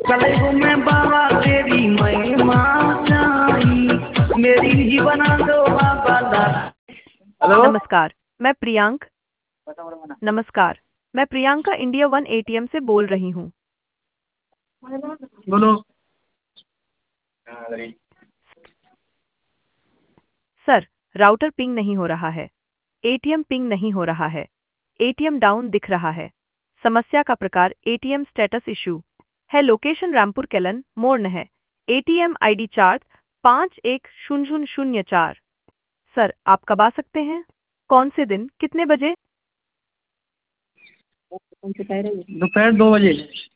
कलेगो में बाबा तेरी महिमा जाई मेरी जीवन दो बाबा दा। हेलो नमस्कार, मैं प्रियांक नमस्कार, मैं प्रियंका इंडिया वन एटीएम से बोल रही हूँ। बोलो। सर, राउटर पिंग नहीं हो रहा है। एटीएम पिंग नहीं हो रहा है। एटीएम डाउन दिख रहा है। समस्या का प्रकार एटीएम स्टेटस इशू है। लोकेशन रामपुर केलन मोर्न है। ATM ID chart 510004। सर, आप कब आ सकते हैं? कौन से दिन, कितने बजे? दोपहर 2 बजे।